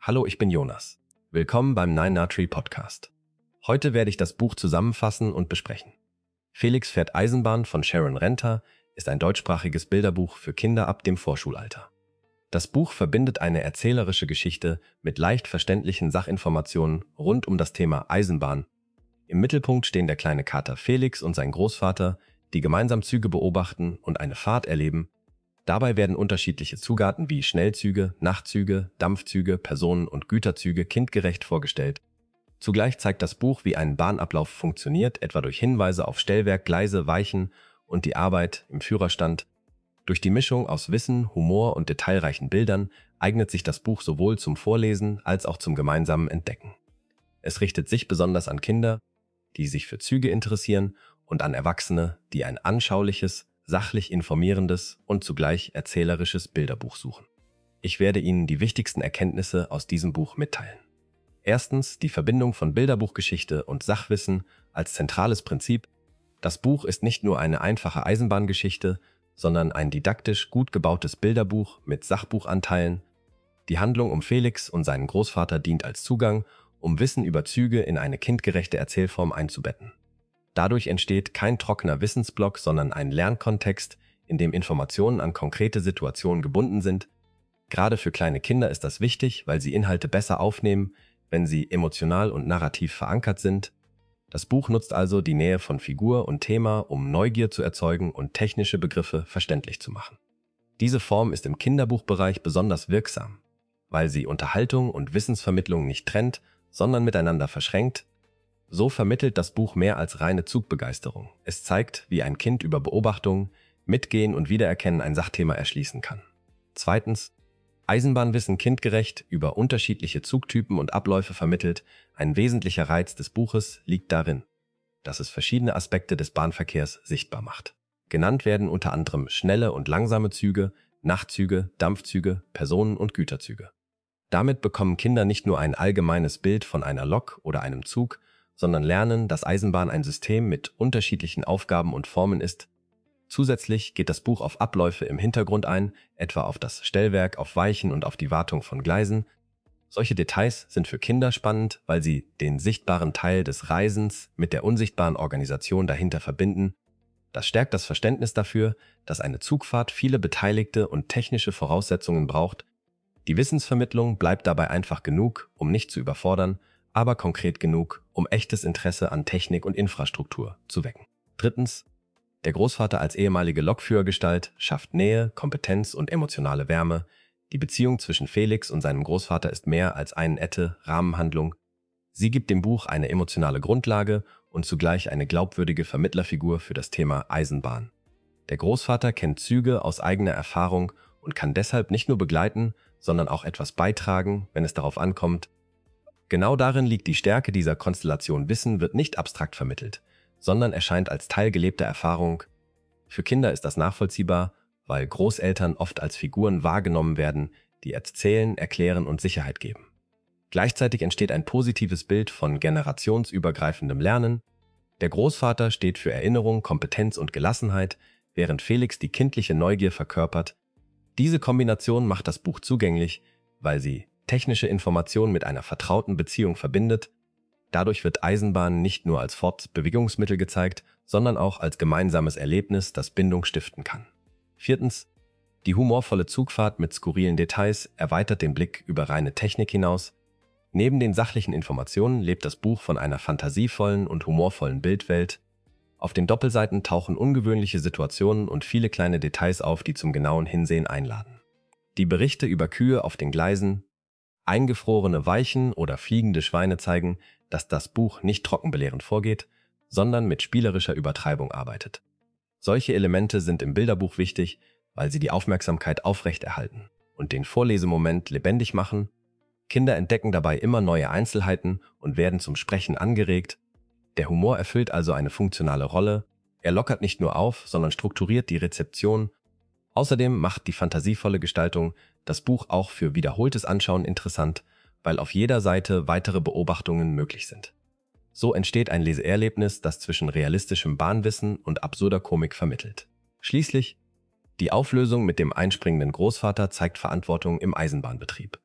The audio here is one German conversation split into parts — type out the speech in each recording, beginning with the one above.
Hallo, ich bin Jonas. Willkommen beim Nine Nut Tree Podcast. Heute werde ich das Buch zusammenfassen und besprechen. Felix fährt Eisenbahn von Sharon Renter ist ein deutschsprachiges Bilderbuch für Kinder ab dem Vorschulalter. Das Buch verbindet eine erzählerische Geschichte mit leicht verständlichen Sachinformationen rund um das Thema Eisenbahn. Im Mittelpunkt stehen der kleine Kater Felix und sein Großvater, die gemeinsam Züge beobachten und eine Fahrt erleben. Dabei werden unterschiedliche Zugarten wie Schnellzüge, Nachtzüge, Dampfzüge, Personen- und Güterzüge kindgerecht vorgestellt. Zugleich zeigt das Buch, wie ein Bahnablauf funktioniert, etwa durch Hinweise auf Stellwerk, Gleise, Weichen und die Arbeit im Führerstand. Durch die Mischung aus Wissen, Humor und detailreichen Bildern eignet sich das Buch sowohl zum Vorlesen als auch zum gemeinsamen Entdecken. Es richtet sich besonders an Kinder, die sich für Züge interessieren, und an Erwachsene, die ein anschauliches, sachlich informierendes und zugleich erzählerisches Bilderbuch suchen. Ich werde Ihnen die wichtigsten Erkenntnisse aus diesem Buch mitteilen. Erstens, die Verbindung von Bilderbuchgeschichte und Sachwissen als zentrales Prinzip. Das Buch ist nicht nur eine einfache Eisenbahngeschichte, sondern ein didaktisch gut gebautes Bilderbuch mit Sachbuchanteilen. Die Handlung um Felix und seinen Großvater dient als Zugang, um Wissen über Züge in eine kindgerechte Erzählform einzubetten. Dadurch entsteht kein trockener Wissensblock, sondern ein Lernkontext, in dem Informationen an konkrete Situationen gebunden sind. Gerade für kleine Kinder ist das wichtig, weil sie Inhalte besser aufnehmen, wenn sie emotional und narrativ verankert sind. Das Buch nutzt also die Nähe von Figur und Thema, um Neugier zu erzeugen und technische Begriffe verständlich zu machen. Diese Form ist im Kinderbuchbereich besonders wirksam, weil sie Unterhaltung und Wissensvermittlung nicht trennt, sondern miteinander verschränkt. So vermittelt das Buch mehr als reine Zugbegeisterung. Es zeigt, wie ein Kind über Beobachtung, Mitgehen und Wiedererkennen ein Sachthema erschließen kann. Zweitens, Eisenbahnwissen kindgerecht über unterschiedliche Zugtypen und Abläufe vermittelt. Ein wesentlicher Reiz des Buches liegt darin, dass es verschiedene Aspekte des Bahnverkehrs sichtbar macht. Genannt werden unter anderem schnelle und langsame Züge, Nachtzüge, Dampfzüge, Personen- und Güterzüge. Damit bekommen Kinder nicht nur ein allgemeines Bild von einer Lok oder einem Zug, sondern lernen, dass Eisenbahn ein System mit unterschiedlichen Aufgaben und Formen ist. Zusätzlich geht das Buch auf Abläufe im Hintergrund ein, etwa auf das Stellwerk, auf Weichen und auf die Wartung von Gleisen. Solche Details sind für Kinder spannend, weil sie den sichtbaren Teil des Reisens mit der unsichtbaren Organisation dahinter verbinden. Das stärkt das Verständnis dafür, dass eine Zugfahrt viele beteiligte und technische Voraussetzungen braucht. Die Wissensvermittlung bleibt dabei einfach genug, um nicht zu überfordern, aber konkret genug, um echtes Interesse an Technik und Infrastruktur zu wecken. Drittens, der Großvater als ehemalige Lokführergestalt schafft Nähe, Kompetenz und emotionale Wärme. Die Beziehung zwischen Felix und seinem Großvater ist mehr als eine nette Rahmenhandlung. Sie gibt dem Buch eine emotionale Grundlage und zugleich eine glaubwürdige Vermittlerfigur für das Thema Eisenbahn. Der Großvater kennt Züge aus eigener Erfahrung und kann deshalb nicht nur begleiten, sondern auch etwas beitragen, wenn es darauf ankommt. Genau darin liegt die Stärke dieser Konstellation. Wissen wird nicht abstrakt vermittelt, sondern erscheint als Teil gelebter Erfahrung. Für Kinder ist das nachvollziehbar, weil Großeltern oft als Figuren wahrgenommen werden, die erzählen, erklären und Sicherheit geben. Gleichzeitig entsteht ein positives Bild von generationsübergreifendem Lernen. Der Großvater steht für Erinnerung, Kompetenz und Gelassenheit, während Felix die kindliche Neugier verkörpert. Diese Kombination macht das Buch zugänglich, weil sie technische Information mit einer vertrauten Beziehung verbindet. Dadurch wird Eisenbahn nicht nur als Fortbewegungsmittel gezeigt, sondern auch als gemeinsames Erlebnis, das Bindung stiften kann. Viertens, die humorvolle Zugfahrt mit skurrilen Details erweitert den Blick über reine Technik hinaus. Neben den sachlichen Informationen lebt das Buch von einer fantasievollen und humorvollen Bildwelt. Auf den Doppelseiten tauchen ungewöhnliche Situationen und viele kleine Details auf, die zum genauen Hinsehen einladen. Die Berichte über Kühe auf den Gleisen, eingefrorene Weichen oder fliegende Schweine zeigen, dass das Buch nicht trockenbelehrend vorgeht, sondern mit spielerischer Übertreibung arbeitet. Solche Elemente sind im Bilderbuch wichtig, weil sie die Aufmerksamkeit aufrechterhalten und den Vorlesemoment lebendig machen. Kinder entdecken dabei immer neue Einzelheiten und werden zum Sprechen angeregt. Der Humor erfüllt also eine funktionale Rolle. Er lockert nicht nur auf, sondern strukturiert die Rezeption. Außerdem macht die fantasievolle Gestaltung das Buch auch für wiederholtes Anschauen interessant, weil auf jeder Seite weitere Beobachtungen möglich sind. So entsteht ein Leseerlebnis, das zwischen realistischem Bahnwissen und absurder Komik vermittelt. Schließlich, die Auflösung mit dem einspringenden Großvater zeigt Verantwortung im Eisenbahnbetrieb.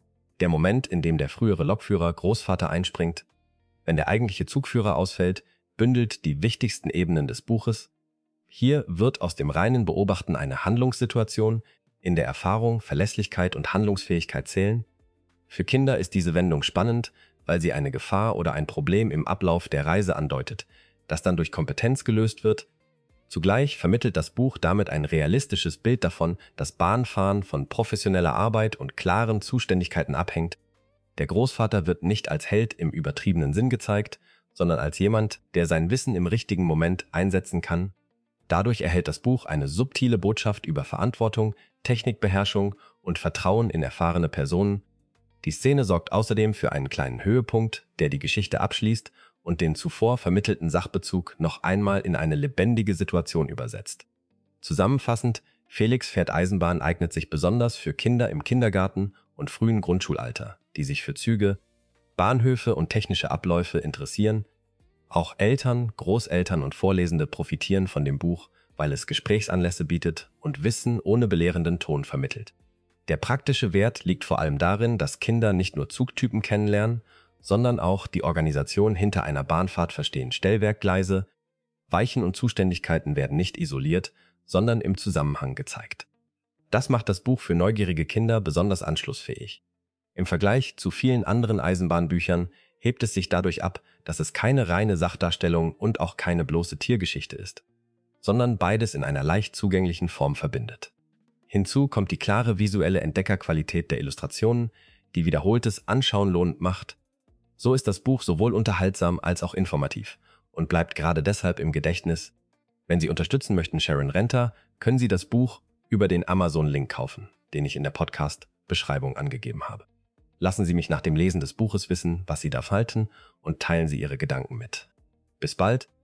Der Moment, in dem der frühere Lokführer Großvater einspringt, wenn der eigentliche Zugführer ausfällt, bündelt die wichtigsten Ebenen des Buches. Hier wird aus dem reinen Beobachten eine Handlungssituation, in der Erfahrung, Verlässlichkeit und Handlungsfähigkeit zählen. Für Kinder ist diese Wendung spannend, weil sie eine Gefahr oder ein Problem im Ablauf der Reise andeutet, das dann durch Kompetenz gelöst wird. Zugleich vermittelt das Buch damit ein realistisches Bild davon, dass Bahnfahren von professioneller Arbeit und klaren Zuständigkeiten abhängt. Der Großvater wird nicht als Held im übertriebenen Sinn gezeigt, sondern als jemand, der sein Wissen im richtigen Moment einsetzen kann. Dadurch erhält das Buch eine subtile Botschaft über Verantwortung, Technikbeherrschung und Vertrauen in erfahrene Personen. Die Szene sorgt außerdem für einen kleinen Höhepunkt, der die Geschichte abschließt und den zuvor vermittelten Sachbezug noch einmal in eine lebendige Situation übersetzt. Zusammenfassend, Felix fährt Eisenbahn eignet sich besonders für Kinder im Kindergarten und frühen Grundschulalter, die sich für Züge, Bahnhöfe und technische Abläufe interessieren. Auch Eltern, Großeltern und Vorlesende profitieren von dem Buch, weil es Gesprächsanlässe bietet und Wissen ohne belehrenden Ton vermittelt. Der praktische Wert liegt vor allem darin, dass Kinder nicht nur Zugtypen kennenlernen, sondern auch die Organisation hinter einer Bahnfahrt verstehen. Stellwerkgleise, Weichen und Zuständigkeiten werden nicht isoliert, sondern im Zusammenhang gezeigt. Das macht das Buch für neugierige Kinder besonders anschlussfähig. Im Vergleich zu vielen anderen Eisenbahnbüchern hebt es sich dadurch ab, dass es keine reine Sachdarstellung und auch keine bloße Tiergeschichte ist, sondern beides in einer leicht zugänglichen Form verbindet. Hinzu kommt die klare visuelle Entdeckerqualität der Illustrationen, die wiederholtes Anschauen lohnend macht. So ist das Buch sowohl unterhaltsam als auch informativ und bleibt gerade deshalb im Gedächtnis. Wenn Sie unterstützen möchten Sharon Renter, können Sie das Buch über den Amazon-Link kaufen, den ich in der Podcast-Beschreibung angegeben habe. Lassen Sie mich nach dem Lesen des Buches wissen, was Sie davon halten und teilen Sie Ihre Gedanken mit. Bis bald!